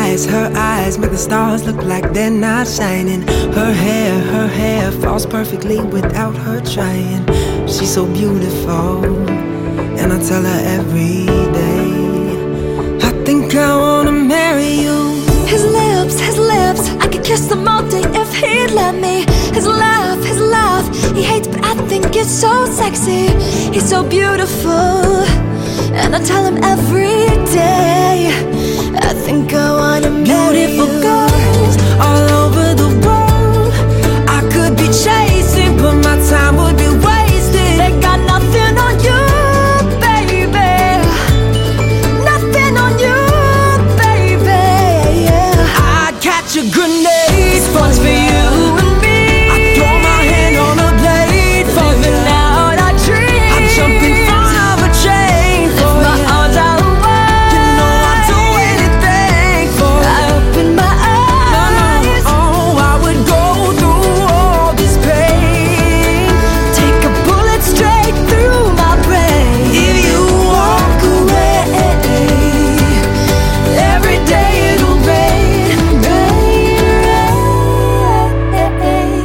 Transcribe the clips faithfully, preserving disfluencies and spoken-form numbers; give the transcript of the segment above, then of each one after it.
eyes, her eyes make the stars look like they're not shining. Her hair, her hair falls perfectly without her trying. She's so beautiful, and I tell her every day, I think I wanna marry you. His lips, his lips, I could kiss them all day if he'd let me. His laugh, his laugh, he hates but I think it's so sexy. He's so beautiful, and I tell him every day, I think I wanna marry you. Beautiful girls all over the world, I could be chasing, but my time would be wasted. They got nothing on you, baby. Nothing on you, baby, yeah. I'd catch a grenade for One's for you and me. I'd throw my hand on a blade for you. Living out our dreams. I'd jump in front of a train for Lift my you. arms out wide. You know I'd do anything for you. I open my eyes. Oh, I would go through all this pain. Take a bullet straight through my brain. If you walk away, every day it'll rain, rain, rain.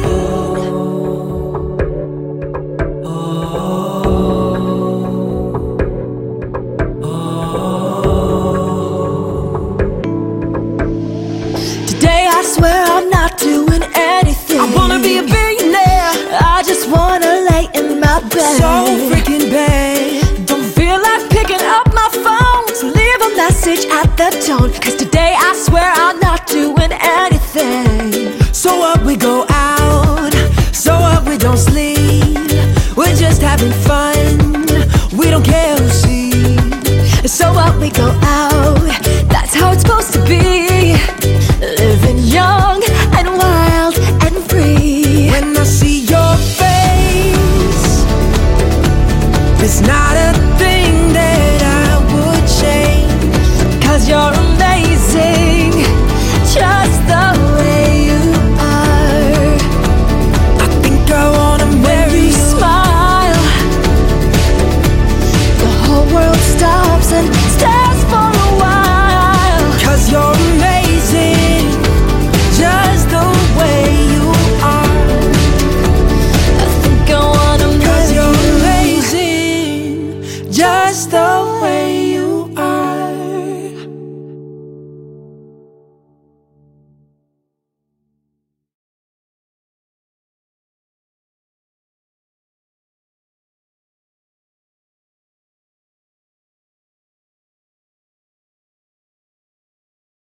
Today I swear I'm not doing anything. I wanna be a billionaire, I just wanna lay in my bed. so freaking bad. Don't feel like picking up my phone, so leave a message at the tone. Cause today I swear I'm not doing anything. So up we go out, so up we don't sleep. We're just having fun, we don't care who sees. So what, we go out, that's how it's supposed to be. Living young and wild and free. When I see your face, it's not a thing that I would change. Cause you're amazing, just the way you are. I think I wanna marry You you. smile, the whole world stops and stares for a while. Cause you're amazing, just the way you are. I think I wanna Cause marry you're you. amazing, just the